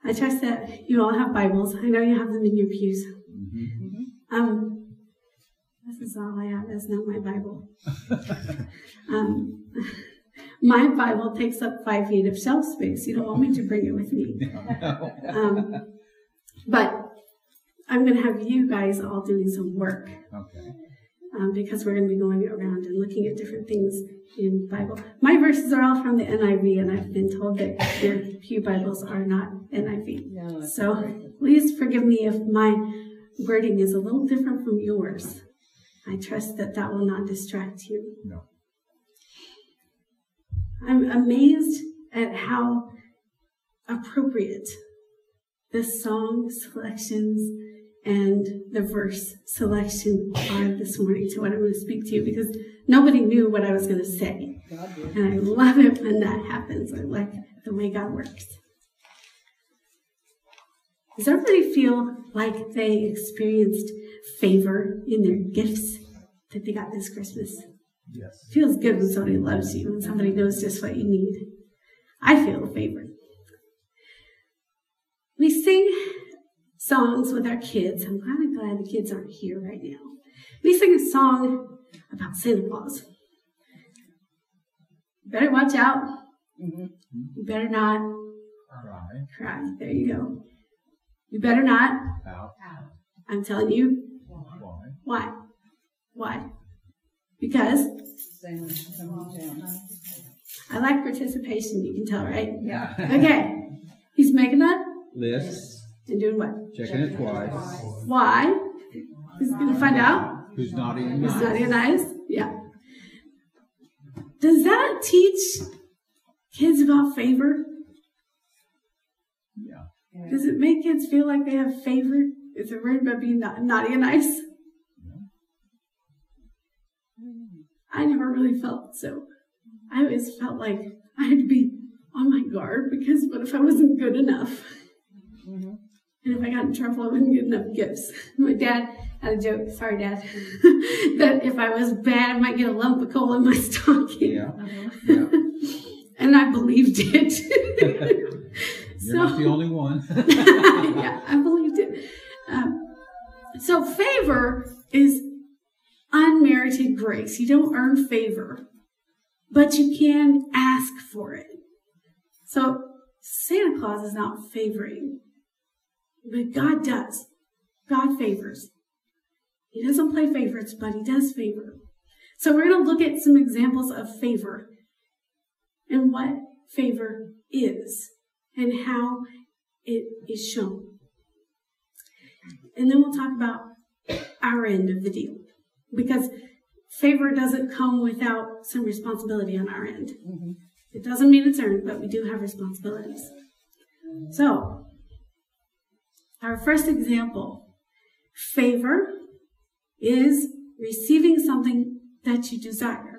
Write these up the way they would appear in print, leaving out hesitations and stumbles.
I trust that you all have Bibles. I know you have them in your pews. This is all I have. That's not my Bible. My Bible takes up 5 feet of shelf space. You don't want me to bring it with me. But I'm going to have you guys all doing some work. Okay. Because we're going to be going around and looking at different things in the Bible. My verses are all from the NIV, and I've been told that your pew Bibles are not NIV. No, so please forgive me if my wording is a little different from yours. I trust that that will not distract you. No. I'm amazed at how appropriate the song selections and the verse selection are this morning to what I'm going to speak to you, because nobody knew what I was going to say. And I love it when that happens. I like the way God works. Does everybody feel like they experienced favor in their gifts that they got this Christmas? Yes. It feels good when somebody loves you and somebody knows just what you need. I feel favored. We sing songs with our kids. I'm kind of glad the kids aren't here right now. We sing a song about Santa Claus. You better watch out. You better not cry. There you go. You better not. I'm telling you. Why? Why? Because I like participation, you can tell, right? Yeah. Okay. He's making a list. And doing what? Checking it twice. Why? He's going to find out. Who's naughty and nice? Who's naughty and nice? Yeah. Does that teach kids about favor? Yeah. Does it make kids feel like they have favor if they're worried about being naughty and nice? I never really felt so. I always felt like I had to be on my guard, because what if I wasn't good enough? And if I got in trouble, I wouldn't get enough gifts. My dad had a joke, sorry Dad, that if I was bad, I might get a lump of coal in my stocking. Yeah. And I believed it. You're not the only one. Yeah, I believed it. So favor is unmerited grace. You don't earn favor, but you can ask for it. So Santa Claus is not favoring, but God does. God favors. He doesn't play favorites, but he does favor. So we're going to look at some examples of favor and what favor is and how it is shown. And then we'll talk about our end of the deal, because favor doesn't come without some responsibility on our end. It doesn't mean it's earned, but we do have responsibilities. So, our first example, favor is receiving something that you desire.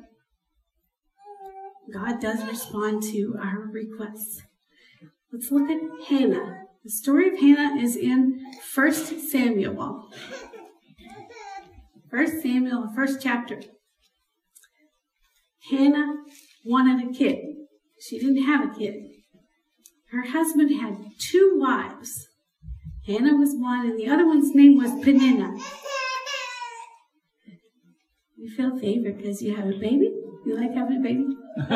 God does respond to our requests. Let's look at Hannah. The story of Hannah is in 1 Samuel. 1 Samuel, the first chapter. Hannah wanted a kid. She didn't have a kid. Her husband had 2 wives. Hannah was one, and the other one's name was Peninnah. You feel favored because you have a baby? You like having a baby?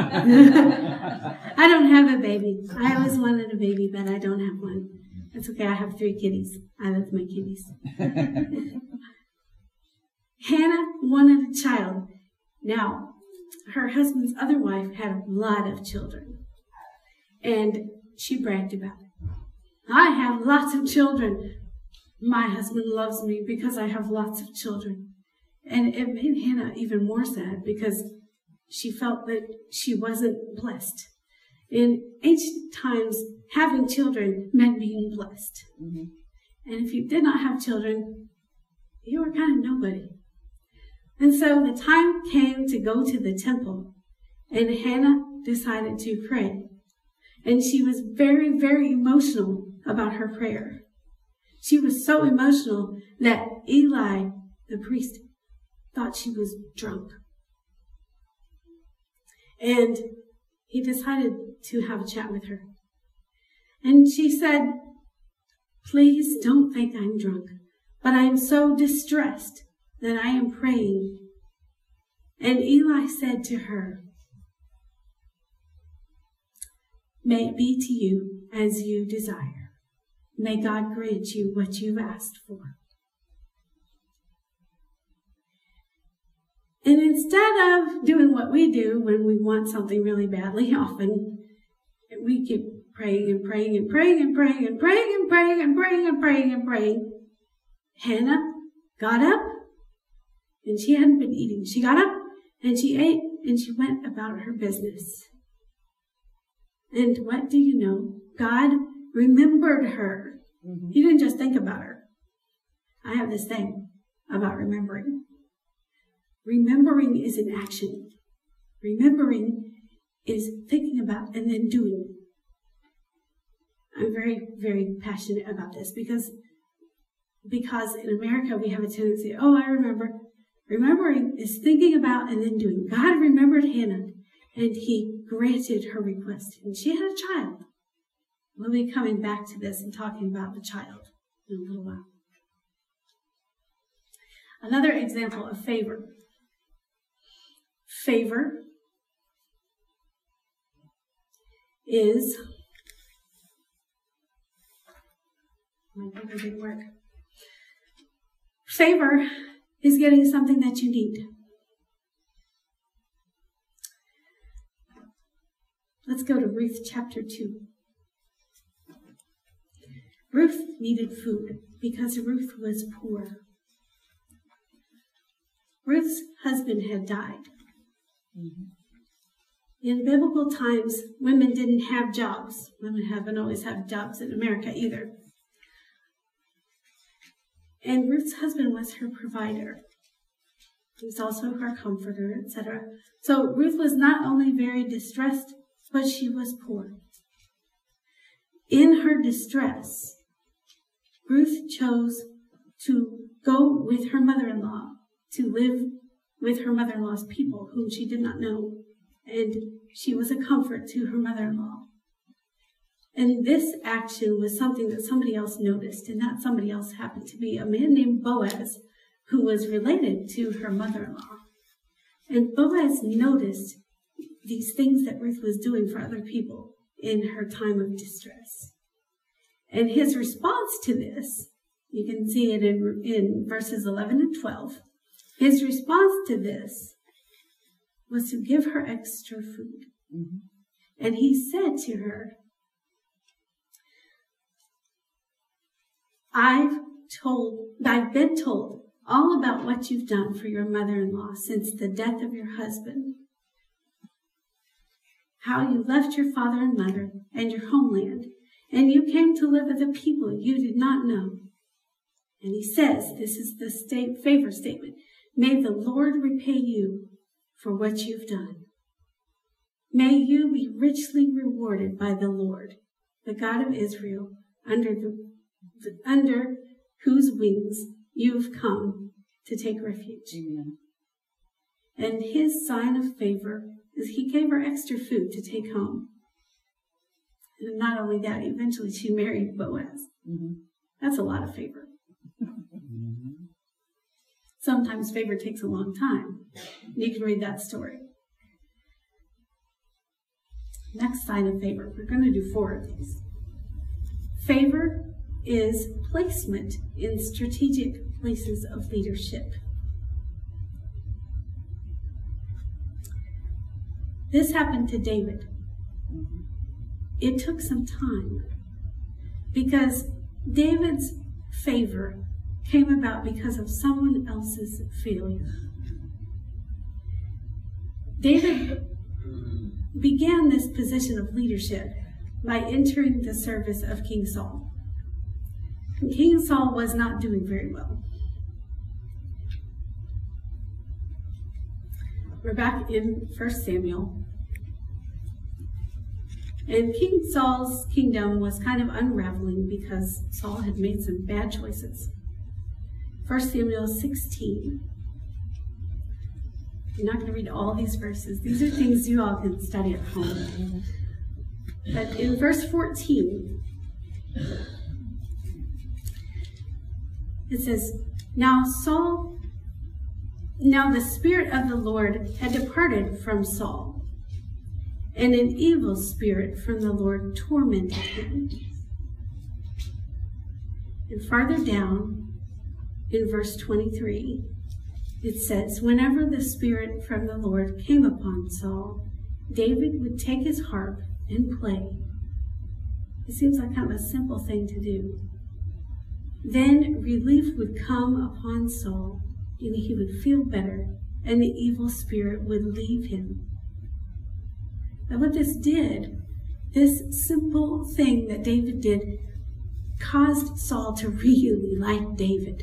I don't have a baby. I always wanted a baby, but I don't have one. That's okay. I have 3 kitties. I love my kitties. Hannah wanted a child. Now, her husband's other wife had a lot of children, and she bragged about it. I have lots of children. My husband loves me because I have lots of children. And it made Hannah even more sad, because she felt that she wasn't blessed. In ancient times, having children meant being blessed. And if you did not have children, you were kind of nobody. And so the time came to go to the temple, and Hannah decided to pray. And she was very, very emotional about her prayer. She was so emotional that Eli, the priest, thought she was drunk. And he decided to have a chat with her. And she said, Please don't think I'm drunk, but I am so distressed that I am praying. And Eli said to her, may it be to you as you desire. May God grant you what you've asked for. And instead of doing what we do when we want something really badly, often we keep praying and praying and praying and praying and praying and praying and praying and praying and praying. Hannah got up, and she hadn't been eating. She got up, and she ate, and she went about her business. And what do you know? God remembered her. Mm-hmm. He didn't just think about her. I have this thing about remembering. Remembering is an action. Remembering is thinking about and then doing. I'm very, very passionate about this because in America we have a tendency, oh, I remember. Remembering is thinking about and then doing. God remembered Hannah, and he granted her request. And she had a child. We'll be coming back to this and talking about the child in a little while. Another example of favor. Favor is, my paper didn't work. Favor is getting something that you need. Let's go to Ruth chapter 2. Ruth needed food because Ruth was poor. Ruth's husband had died. In biblical times, women didn't have jobs. Women haven't always had jobs in America either. And Ruth's husband was her provider. He was also her comforter, etc. So Ruth was not only very distressed, but she was poor. In her distress, Ruth chose to go with her mother-in-law, to live with her mother-in-law's people, whom she did not know. And she was a comfort to her mother-in-law. And this action was something that somebody else noticed, and that somebody else happened to be a man named Boaz, who was related to her mother-in-law. And Boaz noticed these things that Ruth was doing for other people in her time of distress. And his response to this, you can see it in verses 11 and 12, his response to this was to give her extra food. Mm-hmm. And he said to her, I've been told all about what you've done for your mother-in-law since the death of your husband. How you left your father and mother and your homeland, and you came to live with a people you did not know. And he says, this is the favor statement, may the Lord repay you for what you've done. May you be richly rewarded by the Lord, the God of Israel, under whose wings you've come to take refuge. Amen. And his sign of favor is he gave her extra food to take home. And not only that, eventually she married Boaz. Mm-hmm. That's a lot of favor. Mm-hmm. Sometimes favor takes a long time. You can read that story. Next sign of favor. We're going to do 4 of these. Favor is placement in strategic places of leadership. This happened to David. It took some time because David's favor came about because of someone else's failure. David began this position of leadership by entering the service of King Saul. King Saul was not doing very well. We're back in 1 Samuel. And King Saul's kingdom was kind of unraveling because Saul had made some bad choices. 1 Samuel 16. I'm not going to read all these verses. These are things you all can study at home. But in verse 14, It says, Now the Spirit of the Lord had departed from Saul, and an evil spirit from the Lord tormented him. And farther down, in verse 23, it says, Whenever the Spirit from the Lord came upon Saul, David would take his harp and play. It seems like kind of a simple thing to do. Then relief would come upon Saul, and he would feel better, and the evil spirit would leave him. And what this did, this simple thing that David did, caused Saul to really like David.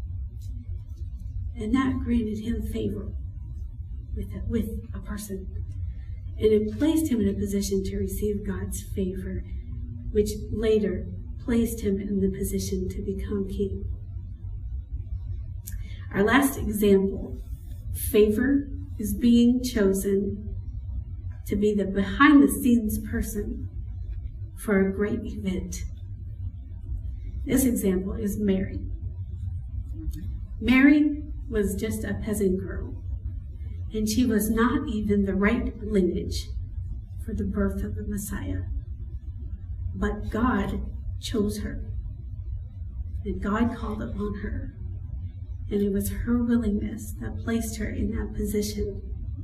And that granted him favor with a person. And it placed him in a position to receive God's favor, which later placed him in the position to become king. Our last example, favor is being chosen to be the behind-the-scenes person for a great event. This example is Mary. Mary was just a peasant girl, and she was not even the right lineage for the birth of the Messiah. But God chose her, and God called upon her, and it was her willingness that placed her in that position.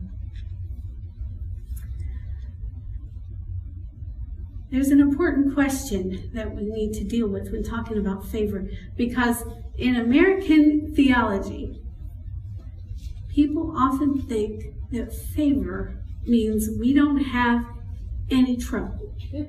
There's an important question that we need to deal with when talking about favor, because in American theology, people often think that favor means we don't have any trouble.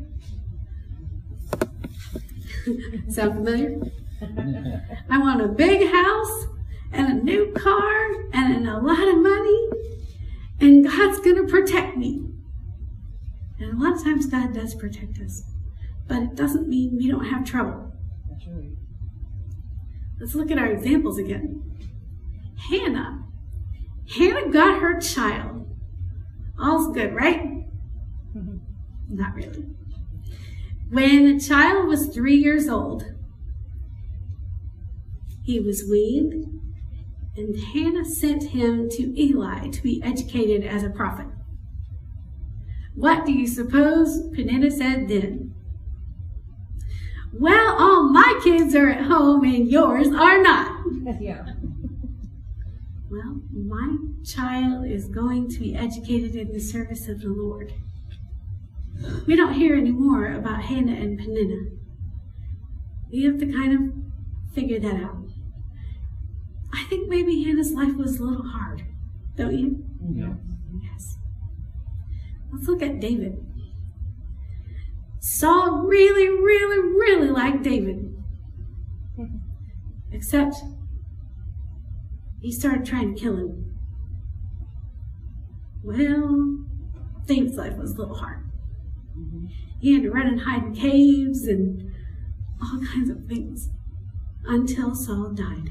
Sound familiar? I want a big house and a new car and a lot of money, and God's going to protect me. And a lot of times God does protect us, but it doesn't mean we don't have trouble. That's right. Let's look at our examples again. Hannah got her child. All's good, right? Not really. When the child was 3 years old, he was weaned, and Hannah sent him to Eli to be educated as a prophet. What do you suppose Peninnah said then? Well, all my kids are at home and yours are not. Yeah. Well, my child is going to be educated in the service of the Lord. We don't hear any more about Hannah and Peninnah. You have to kind of figure that out. I think maybe Hannah's life was a little hard, don't you? Yeah. Yes. Let's look at David. Saul really, really, really liked David. Except he started trying to kill him. Well, David's life was a little hard. He had to run and hide in caves and all kinds of things until Saul died.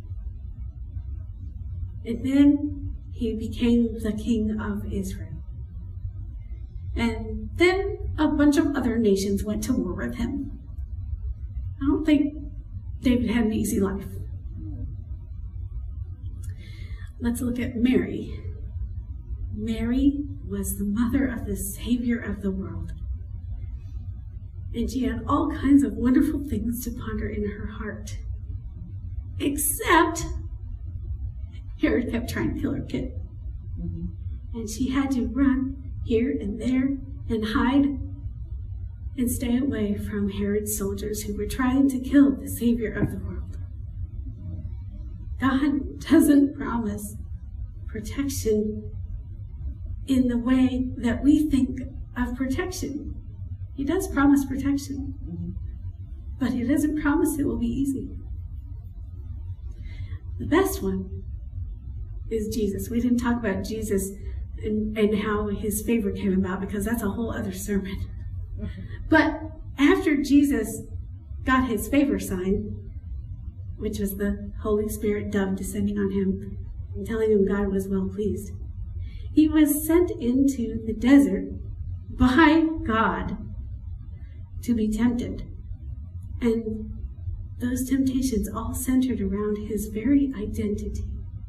And then he became the king of Israel. And then a bunch of other nations went to war with him. I don't think David had an easy life. Let's look at Mary. Mary was the mother of the Savior of the world. And she had all kinds of wonderful things to ponder in her heart. Except Herod kept trying to kill her kid. And she had to run here and there and hide and stay away from Herod's soldiers who were trying to kill the Savior of the world. God doesn't promise protection in the way that we think of protection. He does promise protection, but he doesn't promise it will be easy. The best one is Jesus. We didn't talk about Jesus and how his favor came about, because that's a whole other sermon. But after Jesus got his favor sign, which was the Holy Spirit dove descending on him and telling him God was well pleased, he was sent into the desert by God to be tempted. And those temptations all centered around his very identity.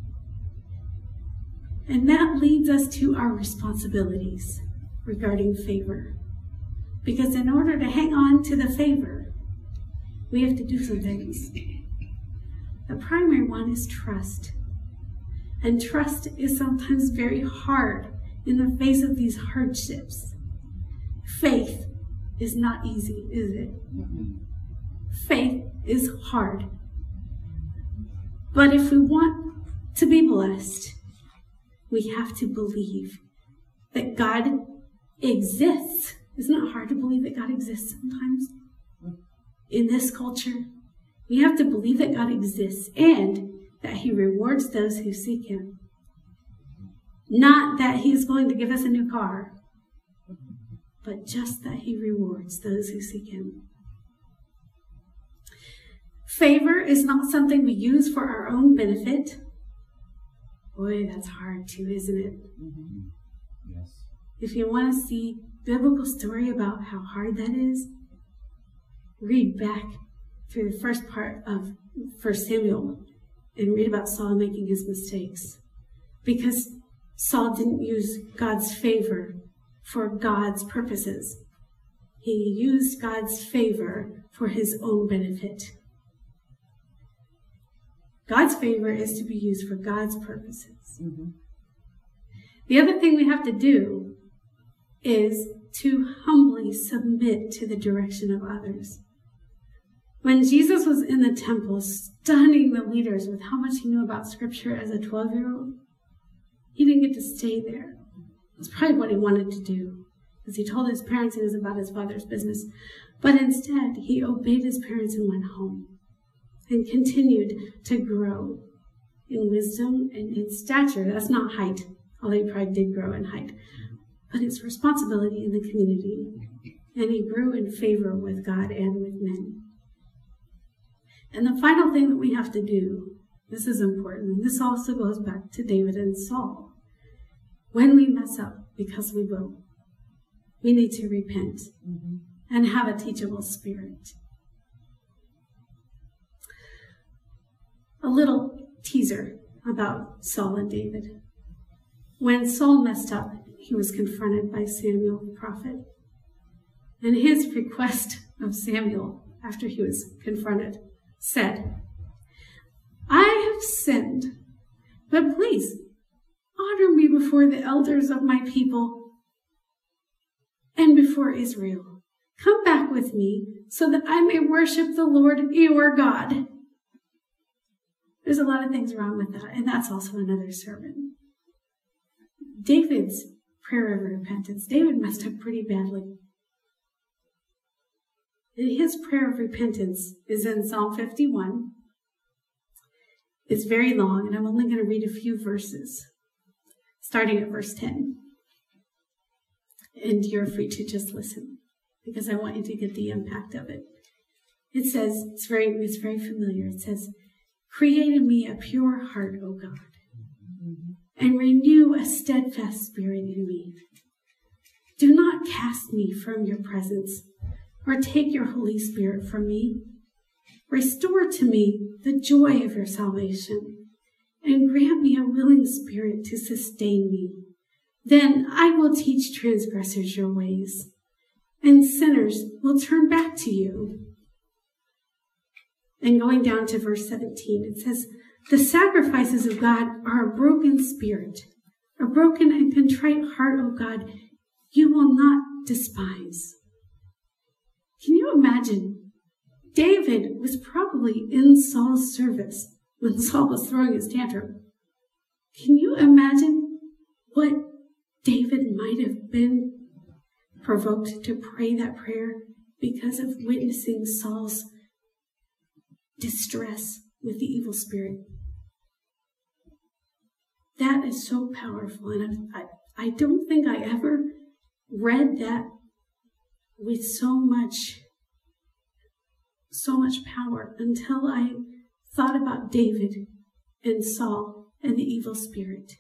And that leads us to our responsibilities regarding favor. Because in order to hang on to the favor, we have to do some things. The primary one is trust. And trust is sometimes very hard in the face of these hardships. Faith is not easy, is it? Faith is hard. But if we want to be blessed, we have to believe that God exists. Isn't it hard to believe that God exists sometimes? In this culture, we have to believe that God exists and that he rewards those who seek him. Not that he's going to give us a new car, but just that he rewards those who seek him. Favor is not something we use for our own benefit. Boy, that's hard too, isn't it? Yes. If you want to see biblical story about how hard that is, read back through the first part of 1 Samuel and read about Saul making his mistakes. Because Saul didn't use God's favor for God's purposes. He used God's favor for his own benefit. God's favor is to be used for God's purposes. The other thing we have to do is to humbly submit to the direction of others. When Jesus was in the temple stunning the leaders with how much he knew about Scripture as a 12-year-old, he didn't get to stay there. That's probably what he wanted to do, because he told his parents he was about his father's business. But instead, he obeyed his parents and went home and continued to grow in wisdom and in stature. That's not height, although he probably did grow in height. But it's responsibility in the community. And he grew in favor with God and with men. And the final thing that we have to do, this is important, and this also goes back to David and Saul. When we mess up, because we will, we need to repent and have a teachable spirit. A little teaser about Saul and David. When Saul messed up, he was confronted by Samuel the prophet. And his request of Samuel, after he was confronted, said, "I have sinned, but please honor me before the elders of my people and before Israel. Come back with me so that I may worship the Lord your God." There's a lot of things wrong with that, and that's also another sermon. David's prayer of repentance. David messed up pretty badly. And his prayer of repentance is in Psalm 51. It's very long, and I'm only going to read a few verses, starting at verse 10. And you're free to just listen, because I want you to get the impact of it. It says, it's very familiar. It says, "Create in me a pure heart, O God, and renew a steadfast spirit in me. Do not cast me from your presence, or take your Holy Spirit from me. Restore to me the joy of your salvation, and grant me a willing spirit to sustain me. Then I will teach transgressors your ways, and sinners will turn back to you." And going down to verse 17, it says, "The sacrifices of God are a broken spirit, a broken and contrite heart, O God, you will not despise." Can you imagine? David was probably in Saul's service when Saul was throwing his tantrum. Can you imagine what David might have been provoked to pray that prayer because of witnessing Saul's distress with the evil spirit? That is so powerful, and I don't think I ever read that with so much power until I thought about David and Saul and the evil spirit.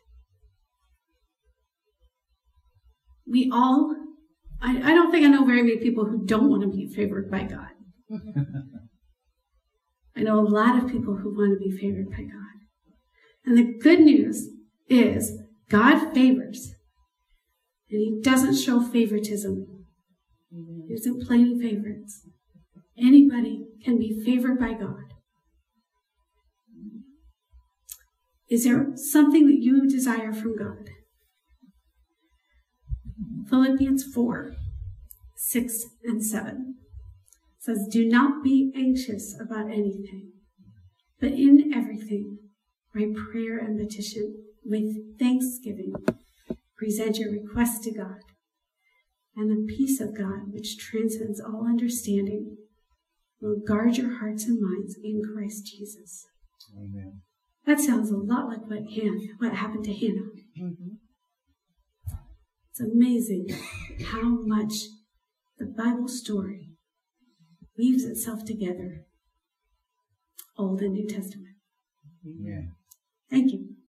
We all, I don't think I know very many people who don't want to be favored by God. I know a lot of people who want to be favored by God. And the good news is God favors. And he doesn't show favoritism. He doesn't play any favorites. Anybody can be favored by God. Is there something that you desire from God? Philippians 4, 6 and 7 says, do not be anxious about anything, but in everything, by prayer and petition, with thanksgiving, present your requests to God. And the peace of God, which transcends all understanding, will guard your hearts and minds in Christ Jesus. Amen. That sounds a lot like what happened to Hannah. Mm-hmm. It's amazing how much the Bible story weaves itself together, Old and New Testament. Yeah. Thank you.